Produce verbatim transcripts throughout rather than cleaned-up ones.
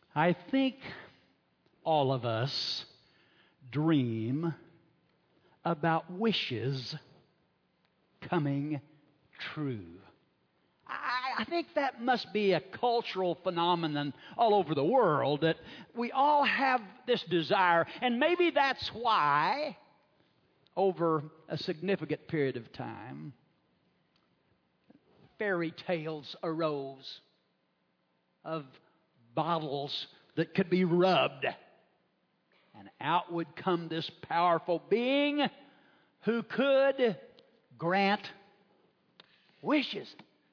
I think all of us dream about wishes coming true. I, I think that must be a cultural phenomenon all over the world, that we all have this desire, and maybe that's why, over a significant period of time, fairy tales arose of bottles that could be rubbed, and out would come this powerful being who could grant wishes.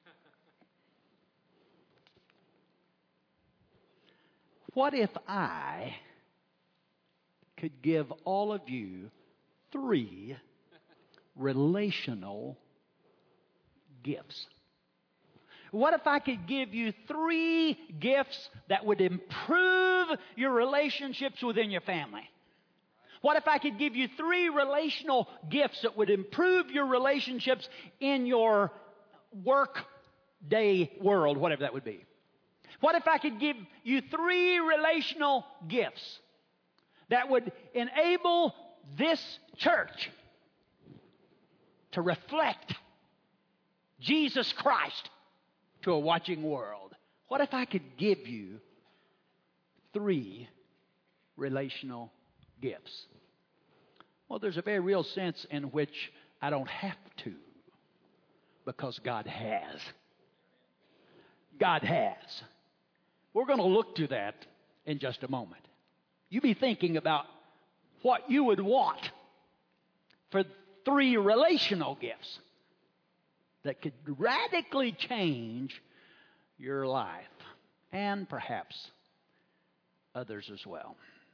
What if I could give all of you three relational gifts? What if I could give you three gifts that would improve your relationships within your family? What if I could give you three relational gifts that would improve your relationships in your work day world, whatever that would be? What if I could give you three relational gifts that would enable this church to reflect Jesus Christ to a watching world? What if I could give you three relational gifts? Well, there's a very real sense in which I don't have to, because God has. God has. We're going to look to that in just a moment. You be thinking about what you would want for three relational gifts that could radically change your life, and perhaps others as well.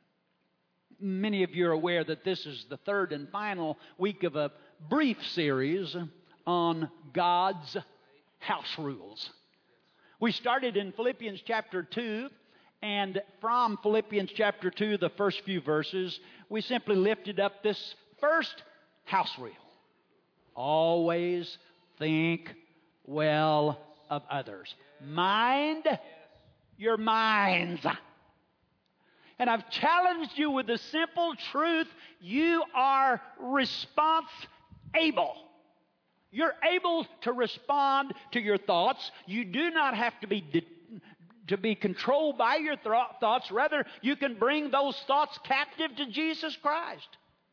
Many of you are aware that this is the third and final week of a brief series on God's house rules. We started in Philippians chapter two, and from Philippians chapter two, the first few verses, we simply lifted up this first house rule. Always think well of others. Mind your minds. And I've challenged you with the simple truth: you are response-able. You're able to respond to your thoughts. You do not have to be de- to be controlled by your th- thoughts. Rather, you can bring those thoughts captive to Jesus Christ.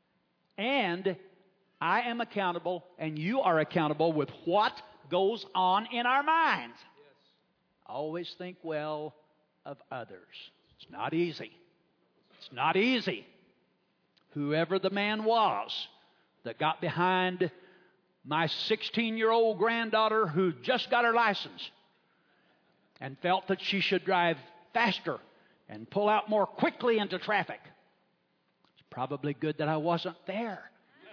And I am accountable, and you are accountable with what goes on in our minds. Yes. Always think well of others. It's not easy. It's not easy. Whoever the man was that got behind my sixteen-year-old granddaughter who just got her license and felt that she should drive faster and pull out more quickly into traffic, it's probably good that I wasn't there.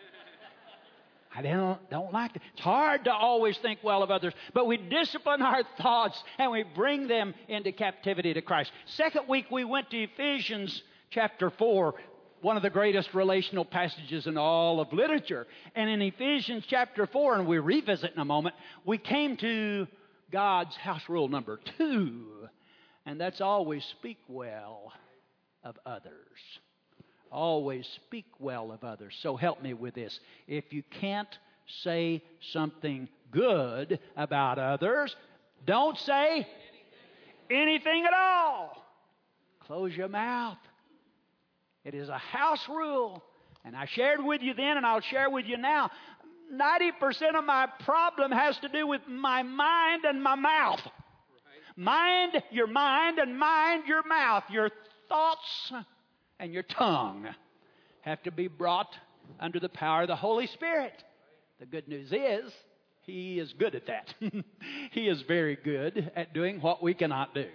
I don't, don't like it. It's hard to always think well of others, but we discipline our thoughts and we bring them into captivity to Christ. Second week, we went to Ephesians chapter four, one of the greatest relational passages in all of literature. And in Ephesians chapter four, and we revisit in a moment, we came to God's house rule number two, and that's always speak well of others. Always speak well of others. So help me with this. If you can't say something good about others, don't say anything at all. Close your mouth. It is a house rule. And I shared with you then, and I'll share with you now. ninety percent of my problem has to do with my mind and my mouth. Right. Mind your mind and mind your mouth. Your thoughts and your tongue have to be brought under the power of the Holy Spirit. The good news is, He is good at that. He is very good at doing what we cannot do.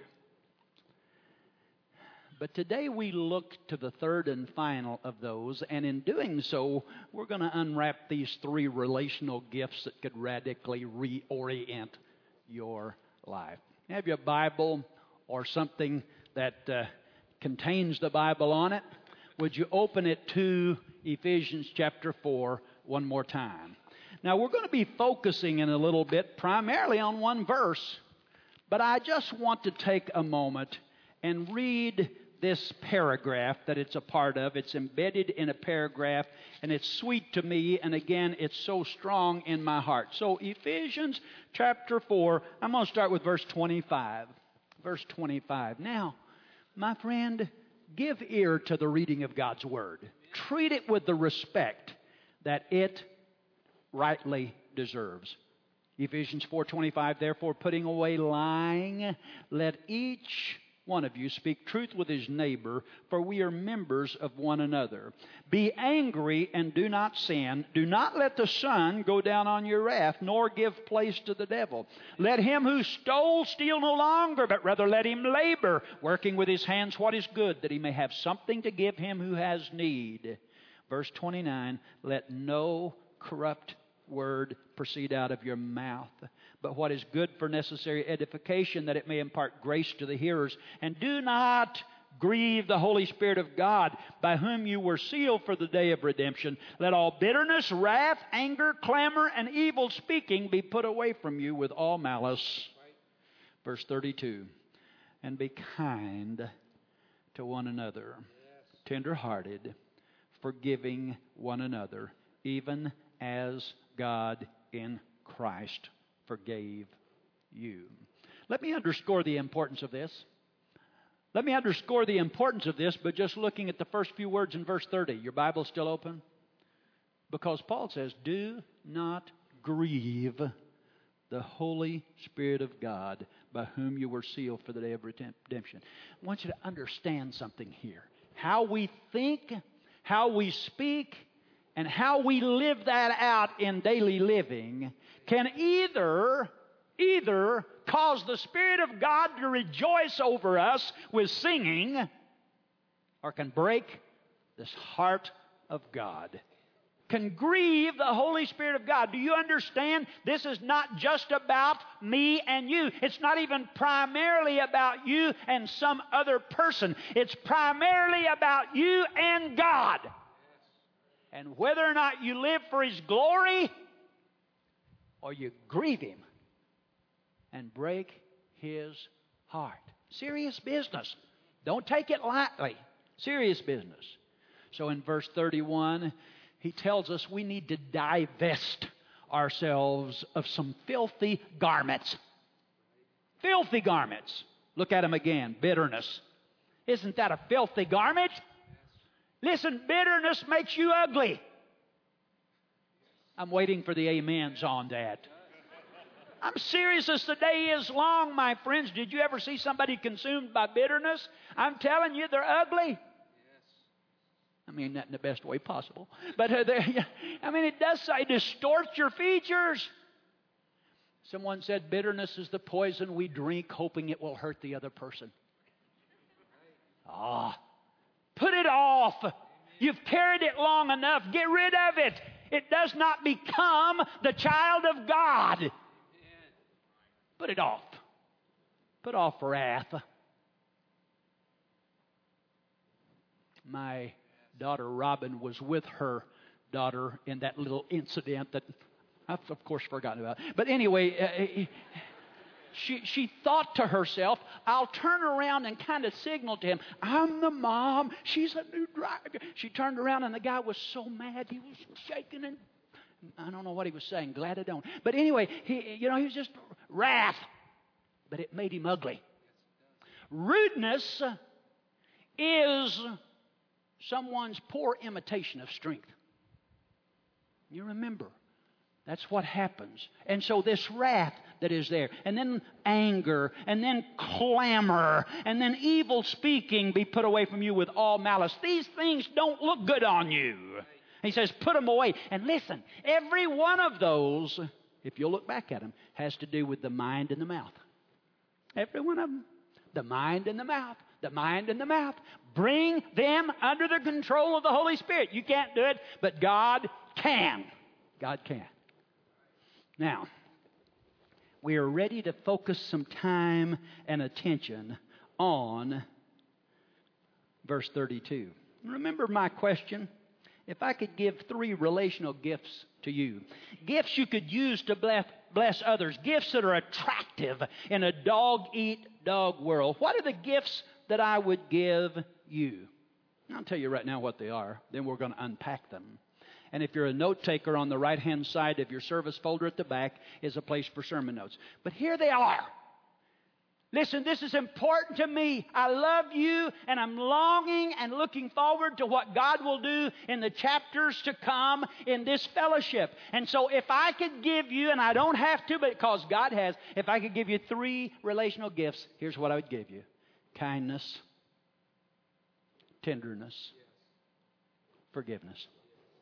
But today we look to the third and final of those, and in doing so, we're going to unwrap these three relational gifts that could radically reorient your life. You have your Bible or something that uh, contains the Bible on it. Would you open it to Ephesians chapter four one more time? Now, we're going to be focusing in a little bit primarily on one verse, but I just want to take a moment and read this paragraph that it's a part of. It's embedded in a paragraph, and it's sweet to me, and again, it's so strong in my heart. So Ephesians chapter four, I'm going to start with verse twenty-five. Verse twenty-five. Now, my friend, give ear to the reading of God's Word. Treat it with the respect that it rightly deserves. Ephesians four twenty-five, therefore, putting away lying, let each one of you speak truth with his neighbor, for we are members of one another. Be angry and do not sin. Do not let the sun go down on your wrath, nor give place to the devil. Let him who stole steal no longer, but rather let him labor, working with his hands what is good, that he may have something to give him who has need. Verse twenty-nine, let no corrupt word proceed out of your mouth, but what is good for necessary edification, that it may impart grace to the hearers. And do not grieve the Holy Spirit of God, by whom you were sealed for the day of redemption. Let all bitterness, wrath, anger, clamor, and evil speaking be put away from you with all malice. Verse thirty-two, and be kind to one another, tender-hearted, forgiving one another, even as God in Christ forgave you. Let me underscore the importance of this. Let me underscore the importance of this by just looking at the first few words in verse thirty. Your Bible's still open? Because Paul says, do not grieve the Holy Spirit of God, by whom you were sealed for the day of redemption. I want you to understand something here. How we think, how we speak, and how we live that out in daily living can either, either cause the Spirit of God to rejoice over us with singing, or can break this heart of God. Can grieve the Holy Spirit of God. Do you understand? This is not just about me and you. It's not even primarily about you and some other person. It's primarily about you and God. And whether or not you live for His glory, or you grieve Him and break His heart. Serious business. Don't take it lightly. Serious business. So in verse thirty-one, he tells us we need to divest ourselves of some filthy garments. Filthy garments. Look at them again. Bitterness. Isn't that a filthy garment? Listen, bitterness makes you ugly. I'm waiting for the amens on that. I'm serious as the day is long, my friends. Did you ever see somebody consumed by bitterness? I'm telling you, they're ugly. I mean that in the best way possible. But, uh, I mean, it does say distort your features. Someone said bitterness is the poison we drink hoping it will hurt the other person. Ah. Put it off. You've carried it long enough. Get rid of it. It does not become the child of God. Put it off. Put off wrath. My daughter Robin was with her daughter in that little incident that I've of course forgotten about. But anyway, uh, She, she thought to herself, I'll turn around and kind of signal to him, I'm the mom. She's a new driver. She turned around and the guy was so mad. He was shaking and I don't know what he was saying. Glad I don't. But anyway, he, you know, he was just wrath. But it made him ugly. Rudeness is someone's poor imitation of strength. You remember. That's what happens. And so this wrath that is there, and then anger, and then clamor, and then evil speaking be put away from you with all malice. These things don't look good on you. He says, put them away. And listen, every one of those, if you'll look back at them, has to do with the mind and the mouth. Every one of them. The mind and the mouth. The mind and the mouth. Bring them under the control of the Holy Spirit. You can't do it, but God can. God can. Now, we are ready to focus some time and attention on verse thirty-two. Remember my question? If I could give three relational gifts to you, gifts you could use to bless, bless others, gifts that are attractive in a dog-eat-dog world, what are the gifts that I would give you. I'll tell you right now what they are. Then we're going to unpack them. And if you're a note taker, on the right-hand side of your service folder at the back is a place for sermon notes. But here they are. Listen, this is important to me. I love you, and I'm longing and looking forward to what God will do in the chapters to come in this fellowship. And so if I could give you, and I don't have to, but because God has, if I could give you three relational gifts, here's what I would give you. Kindness, tenderness, forgiveness.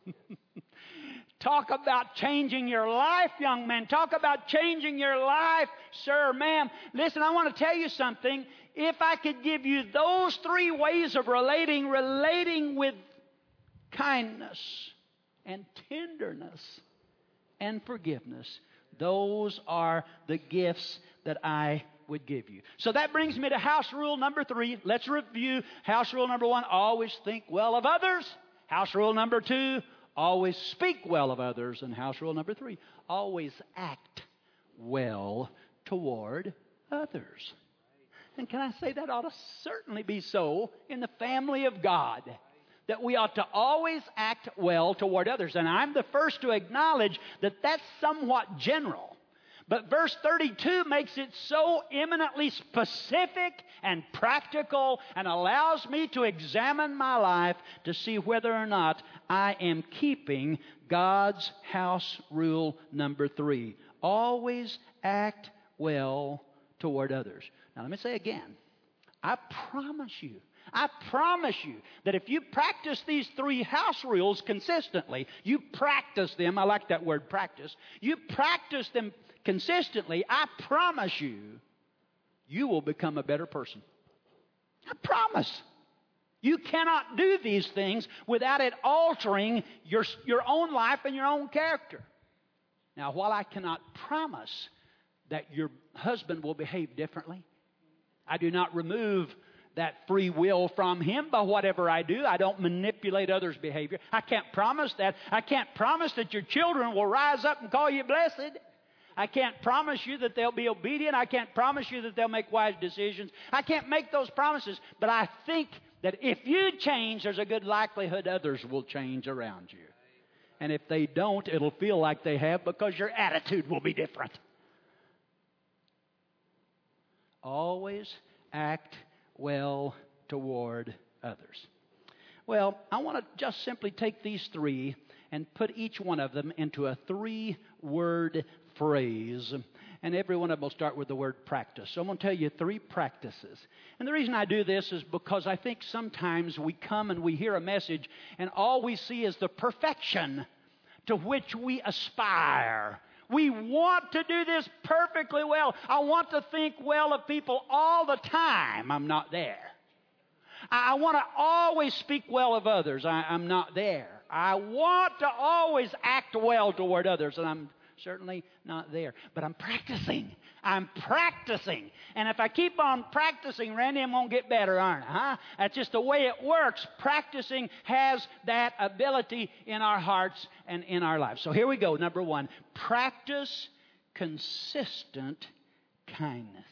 Talk about changing your life, young man. Talk about changing your life, sir, ma'am. Listen, I want to tell you something. If I could give you those three ways of relating, relating with kindness and tenderness and forgiveness, those are the gifts that I would give you. So that brings me to house rule number three. Let's review. House rule number one, always think well of others. House rule number two, always speak well of others. And house rule number three, always act well toward others. And can I say that ought to certainly be so in the family of God, that we ought to always act well toward others. And I'm the first to acknowledge that that's somewhat general. But verse thirty-two makes it so eminently specific and practical and allows me to examine my life to see whether or not I am keeping God's house rule number three. Always act well toward others. Now let me say again, I promise you, I promise you that if you practice these three house rules consistently, you practice them, I like that word practice, you practice them consistently, I promise you, you will become a better person. I promise. You cannot do these things without it altering your, your own life and your own character. Now, while I cannot promise that your husband will behave differently, I do not remove that free will from him by whatever I do. I don't manipulate others' behavior. I can't promise that. I can't promise that your children will rise up and call you blessed. I can't promise you that they'll be obedient. I can't promise you that they'll make wise decisions. I can't make those promises. But I think that if you change, there's a good likelihood others will change around you. And if they don't, it'll feel like they have because your attitude will be different. Always act well toward others. Well, I want to just simply take these three and put each one of them into a three-word phrase. And every one of them will start with the word practice. So I'm going to tell you three practices. And the reason I do this is because I think sometimes we come and we hear a message and all we see is the perfection to which we aspire. We want to do this perfectly well. I want to think well of people all the time. I'm not there. I want to always speak well of others. I, I'm not there. I want to always act well toward others, and I'm certainly not there. But I'm practicing. I'm practicing. And if I keep on practicing, Randy, I'm going to get better, aren't I? Huh? That's just the way it works. Practicing has that ability in our hearts and in our lives. So here we go. Number one, practice consistent kindness.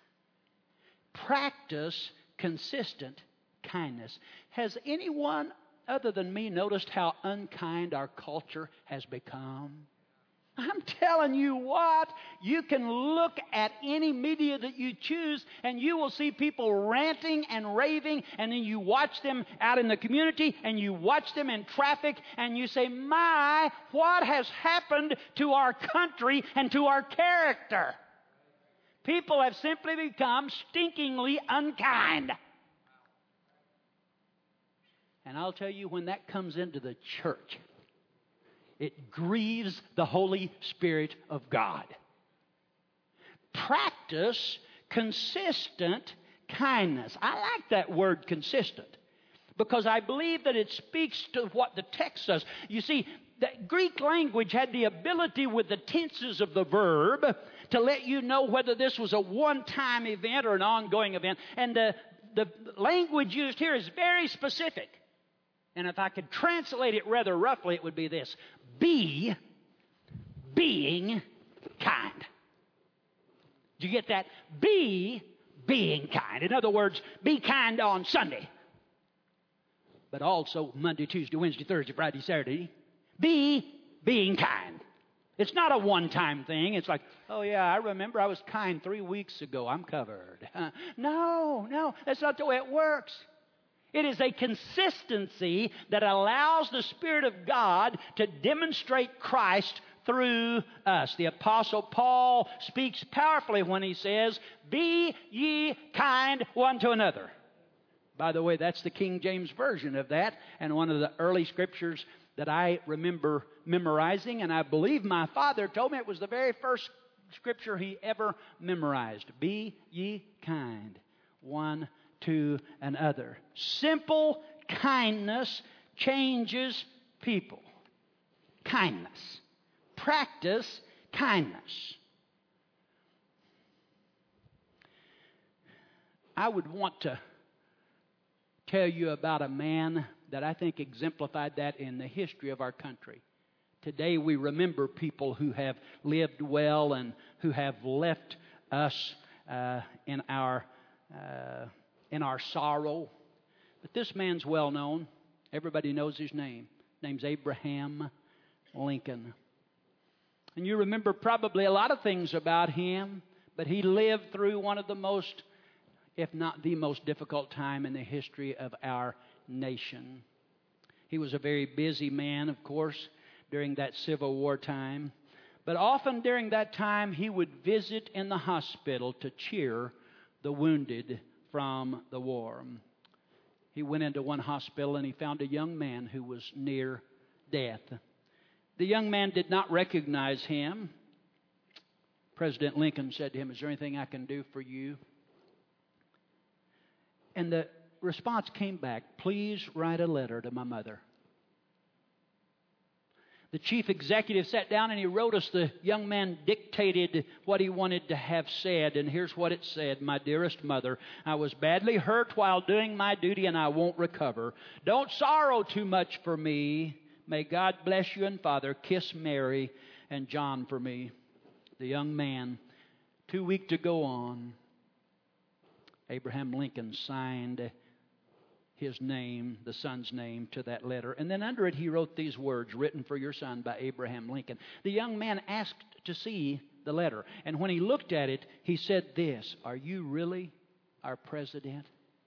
Practice consistent kindness. Has anyone other than me noticed how unkind our culture has become? I'm telling you what, you can look at any media that you choose and you will see people ranting and raving, and then you watch them out in the community and you watch them in traffic and you say, my, what has happened to our country and to our character? People have simply become stinkingly unkind. And I'll tell you, when that comes into the church, it grieves the Holy Spirit of God. Practice consistent kindness. I like that word consistent because I believe that it speaks to what the text says. You see, the Greek language had the ability with the tenses of the verb to let you know whether this was a one-time event or an ongoing event. And the, the language used here is very specific. And if I could translate it rather roughly, it would be this. Be being kind. Do you get that? Be being kind. In other words, be kind on Sunday, but also Monday, Tuesday, Wednesday, Thursday, Friday, Saturday. Be being kind. It's not a one-time thing. It's like, oh, yeah, I remember I was kind three weeks ago. I'm covered. No, no, that's not the way it works. It is a consistency that allows the Spirit of God to demonstrate Christ through us. The Apostle Paul speaks powerfully when he says, be ye kind one to another. By the way, that's the King James Version of that, and one of the early scriptures that I remember memorizing, and I believe my father told me it was the very first scripture he ever memorized. Be ye kind one to another. Simple kindness changes people. Kindness. Practice kindness. I would want to tell you about a man that I think exemplified that in the history of our country. Today we remember people who have lived well and who have left us uh, in our uh, in our sorrow. But this man's well known. Everybody knows his name. His name's Abraham Lincoln. And you remember probably a lot of things about him, but he lived through one of the most, if not the most difficult time in the history of our nation. He was a very busy man, of course, during that Civil War time. But often during that time, he would visit in the hospital to cheer the wounded from the war. He went into one hospital and he found a young man who was near death. The young man did not recognize him. President Lincoln said to him, "Is there anything I can do for you?" And the response came back, "Please write a letter to my mother." The chief executive sat down and he wrote us. The young man dictated what he wanted to have said. And here's what it said. "My dearest mother, I was badly hurt while doing my duty and I won't recover. Don't sorrow too much for me. May God bless you and Father. Kiss Mary and John for me." The young man, too weak to go on, Abraham Lincoln signed his name, the son's name, to that letter. And then under it he wrote these words, "Written for your son by Abraham Lincoln." The young man asked to see the letter. And when he looked at it, he said this, "Are you really our president?"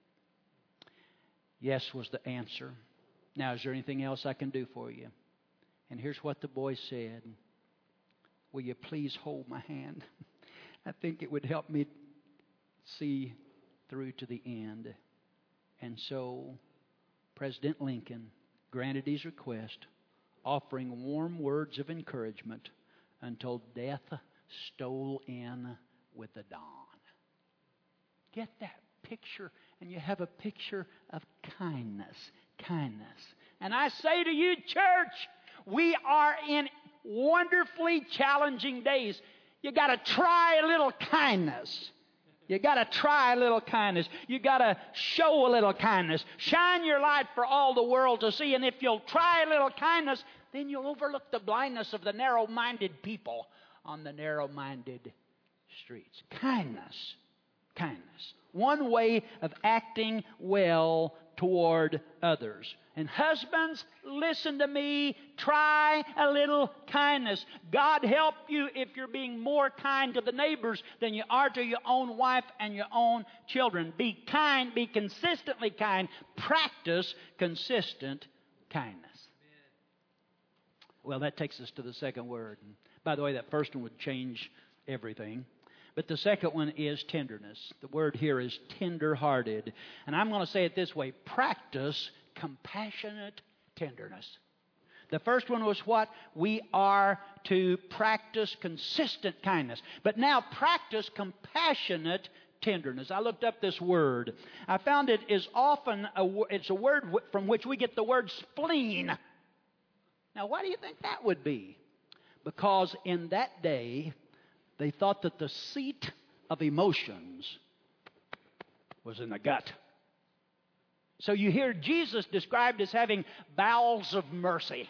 "Yes," was the answer. "Now, is there anything else I can do for you?" And here's what the boy said. "Will you please hold my hand? I think it would help me see through to the end." And so President Lincoln granted his request, offering warm words of encouragement until death stole in with the dawn. Get that picture, and you have a picture of kindness. Kindness. And I say to you, church, we are in wonderfully challenging days. You got to try a little kindness. You got to try a little kindness. You got to show a little kindness. Shine your light for all the world to see. And if you'll try a little kindness, then you'll overlook the blindness of the narrow-minded people on the narrow-minded streets. Kindness. Kindness. One way of acting well toward others. And husbands, listen to me. Try a little kindness. God help you if you're being more kind to the neighbors than you are to your own wife and your own children. Be kind. Be consistently kind. Practice consistent kindness. Well, that takes us to the second word. By the way, that first one would change everything. But the second one is tenderness. The word here is tender-hearted. And I'm going to say it this way. Practice compassionate tenderness. The first one was what? We are to practice consistent kindness. But now practice compassionate tenderness. I looked up this word. I found it is often, a, it's a word from which we get the word spleen. Now, why do you think that would be? Because in that day, they thought that the seat of emotions was in the gut. So you hear Jesus described as having bowels of mercy.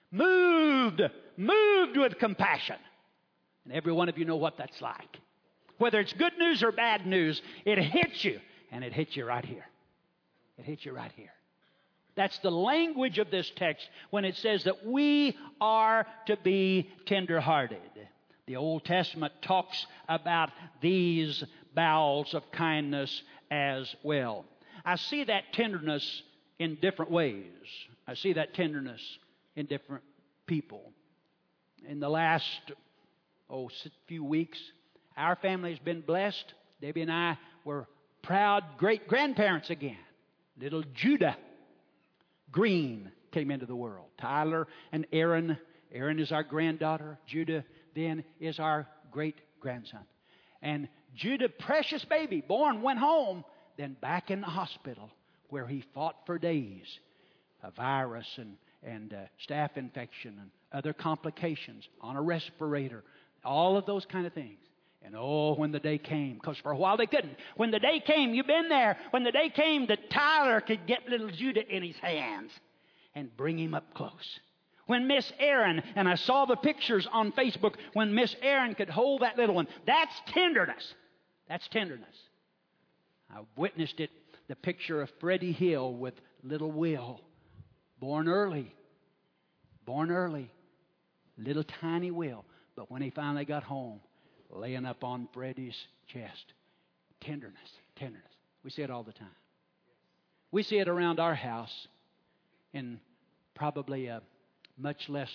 Moved, moved with compassion. And every one of you know what that's like. Whether it's good news or bad news, it hits you. And it hits you right here. It hits you right here. That's the language of this text when it says that we are to be tenderhearted. The Old Testament talks about these bowels of kindness as well. I see that tenderness in different ways. I see that tenderness in different people. In the last oh, few weeks, our family has been blessed. Debbie and I were proud great-grandparents again. Little Judah Green came into the world. Tyler and Aaron. Aaron is our granddaughter. Judah then is our great-grandson. And Judah, precious baby, born, went home, then back in the hospital where he fought for days. A virus and, and uh, staph infection and other complications on a respirator. All of those kind of things. And oh, when the day came, because for a while they couldn't. When the day came, you've been there. When the day came that Tyler could get little Judah in his hands and bring him up close. When Miss Aaron, and I saw the pictures on Facebook, when Miss Aaron could hold that little one. That's tenderness. That's tenderness. I witnessed it, the picture of Freddie Hill with little Will. Born early. Born early. Little tiny Will. But when he finally got home, laying up on Freddie's chest. Tenderness. Tenderness. We see it all the time. We see it around our house in probably a much less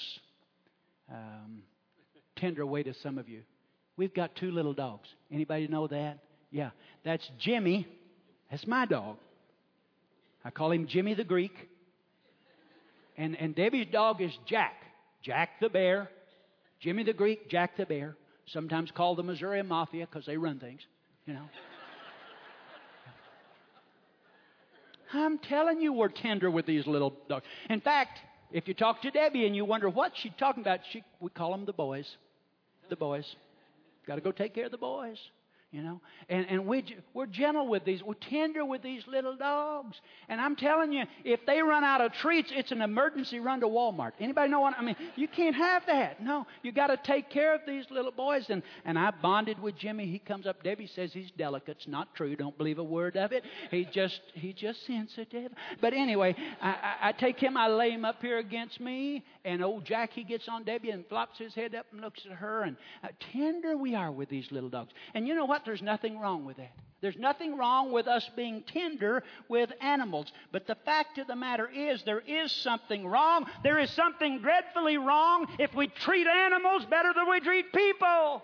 um, tender way to some of you. We've got two little dogs. Anybody know that? Yeah. That's Jimmy. That's my dog. I call him Jimmy the Greek. And, and Debbie's dog is Jack. Jack the Bear. Jimmy the Greek, Jack the Bear. Sometimes called the Missouri Mafia because they run things, you know. I'm telling you, we're tender with these little dogs. In fact, if you talk to Debbie and you wonder what she's talking about, she, we call them the boys. The boys. Got to go take care of the boys. You know, and, and we, we're gentle with these. We're tender with these little dogs. And I'm telling you, if they run out of treats, it's an emergency run to Walmart. Anybody know what I mean? You can't have that. No, you got to take care of these little boys. And, and I bonded with Jimmy. He comes up. Debbie says he's delicate. It's not true. Don't believe a word of it. He just, he just sensitive. But anyway, I, I, I take him. I lay him up here against me. And old Jack, he gets on Debbie and flops his head up and looks at her. And uh, tender we are with these little dogs. And you know what? There's nothing wrong with that. There's nothing wrong with us being tender with animals. But the fact of the matter is, there is something wrong. There is something dreadfully wrong if we treat animals better than we treat people.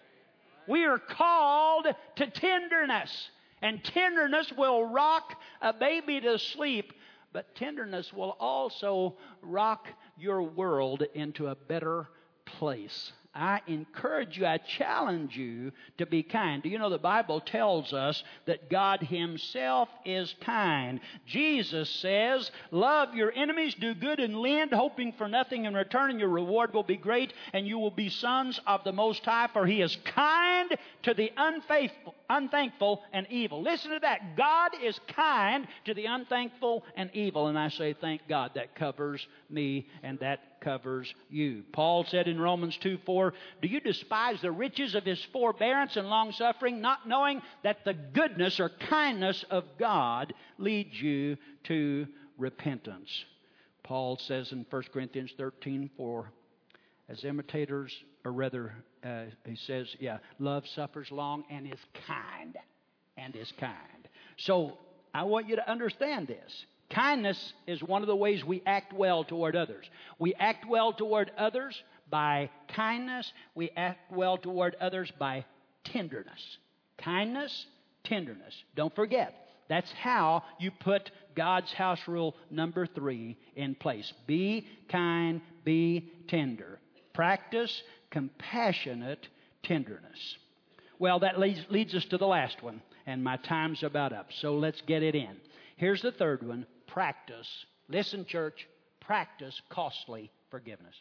We are called to tenderness. And tenderness will rock a baby to sleep. But tenderness will also rock your world into a better place. I encourage you, I challenge you to be kind. Do you know the Bible tells us that God Himself is kind? Jesus says, love your enemies, do good and lend, hoping for nothing in return, and your reward will be great, and you will be sons of the Most High, for He is kind to the unfaithful, unthankful and evil. Listen to that. God is kind to the unthankful and evil. And I say, thank God, that covers me and that covers you. Paul said in Romans two four, do you despise the riches of His forbearance and long-suffering, not knowing that the goodness or kindness of God leads you to repentance? Paul says in First Corinthians thirteen four, as imitators, or rather, uh, he says, yeah, love suffers long and is kind, and is kind. So I want you to understand this. Kindness is one of the ways we act well toward others. We act well toward others by kindness. We act well toward others by tenderness. Kindness, tenderness. Don't forget, that's how you put God's house rule number three in place. Be kind, be tender. Practice compassionate tenderness. Well, that leads, leads us to the last one, and my time's about up, so let's get it in. Here's the third one. Practice, listen church, practice costly forgiveness.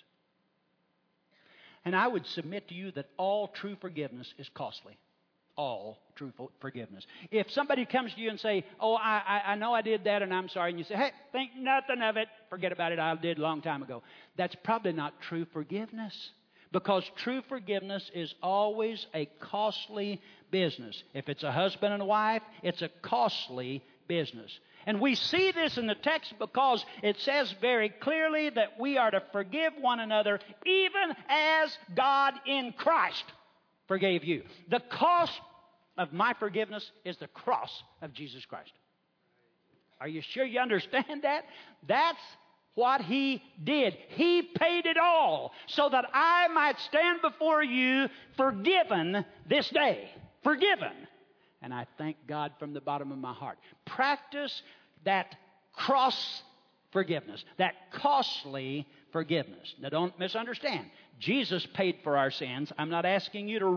And I would submit to you that all true forgiveness is costly. All true forgiveness. If somebody comes to you and say, oh, I, I, I know I did that and I'm sorry, and you say, hey, think nothing of it, forget about it, I did a long time ago. That's probably not true forgiveness. Because true forgiveness is always a costly business. If it's a husband and a wife, it's a costly business. And we see this in the text because it says very clearly that we are to forgive one another even as God in Christ forgave you. The cost of my forgiveness is the cross of Jesus Christ. Are you sure you understand that? That's what He did. He paid it all so that I might stand before you forgiven this day. Forgiven. And I thank God from the bottom of my heart. Practice that cross forgiveness, that costly forgiveness. Now don't misunderstand. Jesus paid for our sins. I'm not asking you to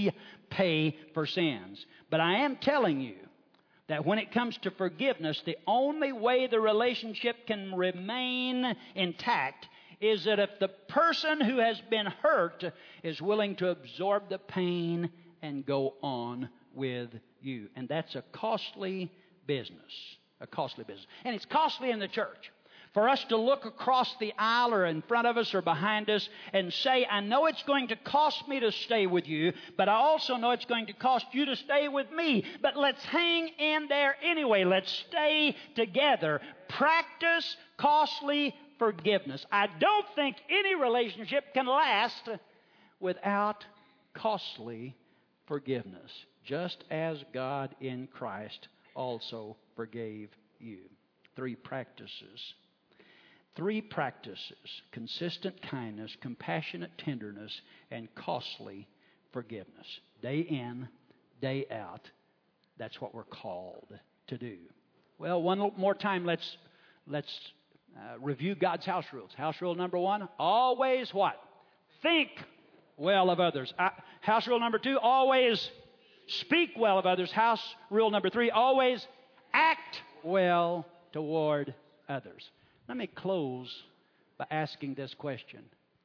repay for sins. But I am telling you that when it comes to forgiveness, the only way the relationship can remain intact is that if the person who has been hurt is willing to absorb the pain and go on with you. And that's a costly business. A costly business. And it's costly in the church. For us to look across the aisle or in front of us or behind us and say, I know it's going to cost me to stay with you, but I also know it's going to cost you to stay with me. But let's hang in there anyway. Let's stay together. Practice costly forgiveness. I don't think any relationship can last without costly forgiveness, just as God in Christ also forgave you. Three practices. Three practices: consistent kindness, compassionate tenderness, and costly forgiveness. Day in, day out. That's what we're called to do. Well, one more time, let's let's uh, review God's house rules. House rule number one: always what? Think well of others. Uh, house rule number two: always speak well of others. House rule number three: always act well toward others. Let me close by asking this question.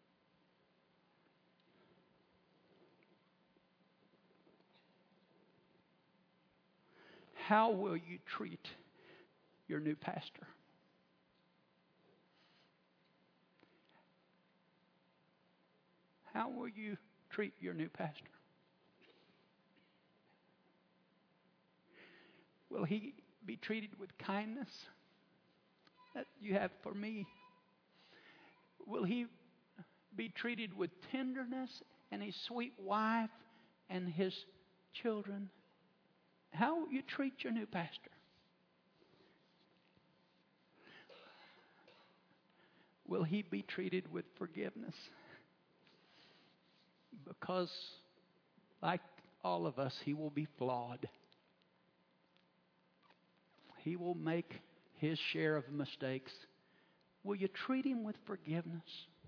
How will you treat your new pastor? How will you treat your new pastor? Will he be treated with kindness that you have for me? Will he be treated with tenderness and his sweet wife and his children? How will you treat your new pastor? Will he be treated with forgiveness? Because, like all of us, he will be flawed. He will make his share of mistakes. Will you treat him with forgiveness?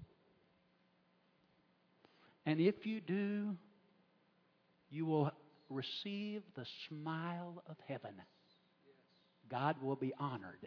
And if you do, you will receive the smile of heaven. God will be honored.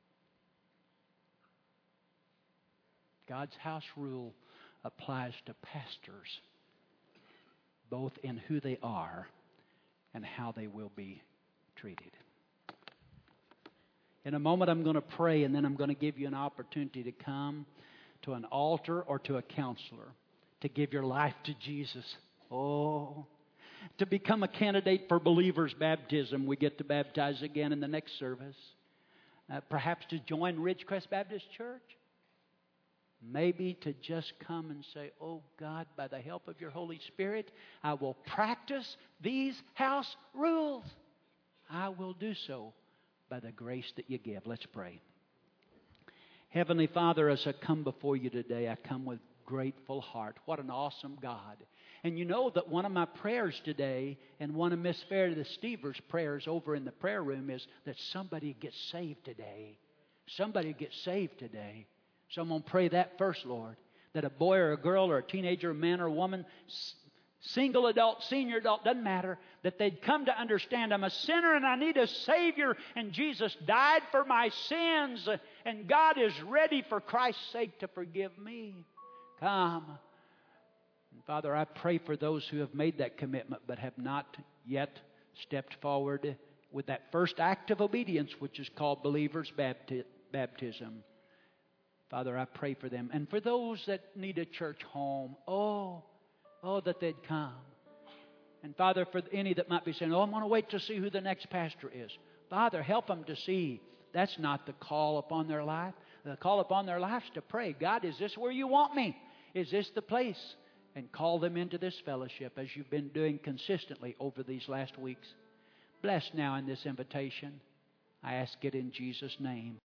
God's house rule applies to pastors, both in who they are and how they will be treated. In a moment, I'm going to pray, and then I'm going to give you an opportunity to come to an altar or to a counselor to give your life to Jesus. Oh, to become a candidate for believers' baptism. We get to baptize again in the next service. Uh, perhaps to join Ridgecrest Baptist Church. Maybe to just come and say, oh God, by the help of your Holy Spirit, I will practice these house rules. I will do so by the grace that you give. Let's pray. Heavenly Father, as I come before you today, I come with grateful heart. What an awesome God. And you know that one of my prayers today, and one of Miss Meredith Stever's prayers over in the prayer room, is that somebody gets saved today. Somebody gets saved today. So I'm going to pray that first, Lord. That a boy or a girl or a teenager, a man or a woman, single adult, senior adult, doesn't matter, that they'd come to understand I'm a sinner and I need a Savior, and Jesus died for my sins, and God is ready for Christ's sake to forgive me. Come. And Father, I pray for those who have made that commitment but have not yet stepped forward with that first act of obedience, which is called believer's bapti- baptism. Father, I pray for them. And for those that need a church home, oh, oh, that they'd come. And Father, for any that might be saying, oh, I'm going to wait to see who the next pastor is. Father, help them to see that's not the call upon their life. The call upon their life is to pray, God, is this where you want me? Is this the place? And call them into this fellowship as you've been doing consistently over these last weeks. Bless now in this invitation. I ask it in Jesus' name.